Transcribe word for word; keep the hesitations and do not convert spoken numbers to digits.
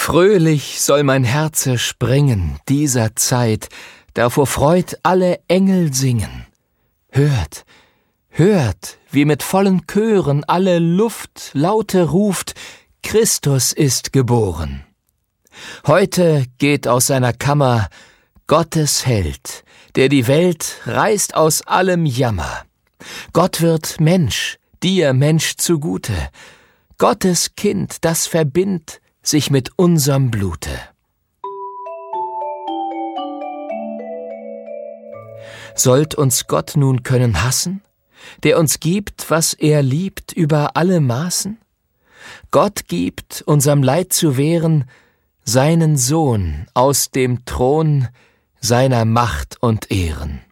Fröhlich soll mein Herze springen dieser Zeit, da vor Freud alle Engel singen. Hört, hört, wie mit vollen Chören alle Luft laute ruft, Christus ist geboren. Heute geht aus seiner Kammer Gottes Held, der die Welt reißt aus allem Jammer. Gott wird Mensch, dir Mensch zugute, Gottes Kind, das verbindt sich mit unserem Blute. Sollt uns Gott nun können hassen, der uns gibt, was er liebt, über alle Maßen? Gott gibt, unserem Leid zu wehren, seinen Sohn aus dem Thron seiner Macht und Ehren.